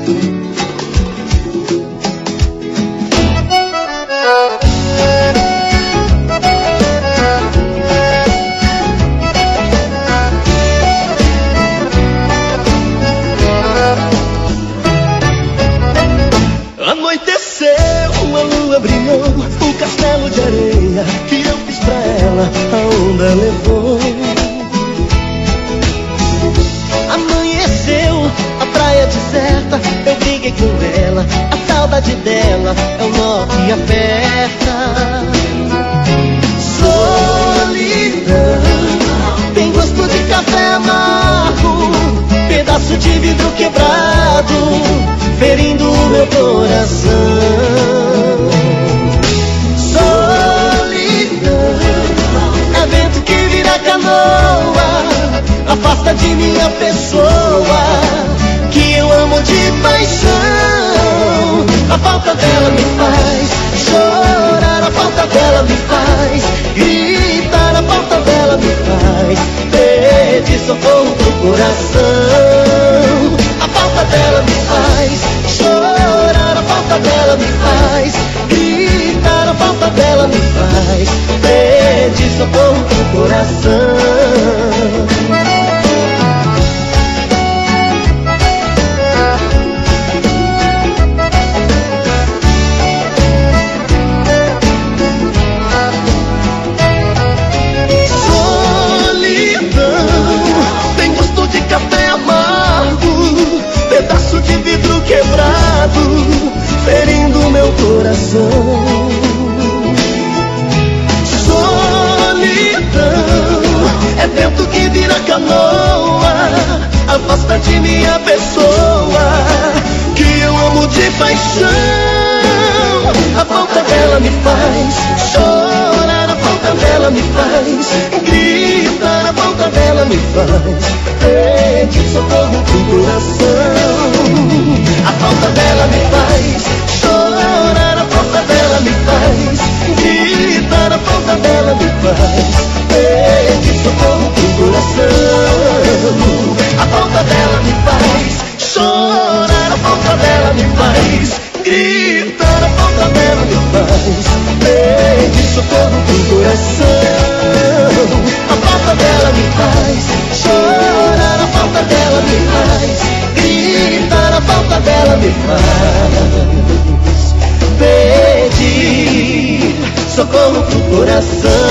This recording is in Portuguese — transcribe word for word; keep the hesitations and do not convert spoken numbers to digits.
Anoiteceu, a lua brilhou, o castelo de areia que eu fiz pra ela, a onda levou. Amanheceu, a praia deserta, eu briguei com ela, a saudade dela é o nó que aperta. Solidão, tem gosto de café amargo, pedaço de vidro quebrado, ferindo o meu coração. Solidão, é vento que vira canoa, afasta de minha pessoa, que eu amo de paixão. A falta dela me faz chorar, a falta dela me faz gritar, a falta dela me faz pedir socorro pro coração. A falta dela me faz chorar, a falta dela me faz gritar, a falta dela me faz pedir socorro pro coração. Pedaço de vidro quebrado, ferindo meu coração. Solidão, é vento que vira canoa, afasta de minha pessoa, que eu amo de paixão. A falta dela me faz chorar, a falta dela me faz gritar, a falta dela me faz pedir socorro pro coração. A falta dela me faz chorar, a falta dela me faz gritar, a falta dela me faz pedir socorro pro coração. A falta dela me faz chorar, a falta dela me faz gritar, a falta dela me faz pedir socorro pro coração. A falta dela me faz chorar, a falta dela me faz gritar, a falta dela me faz pedir socorro pro coração.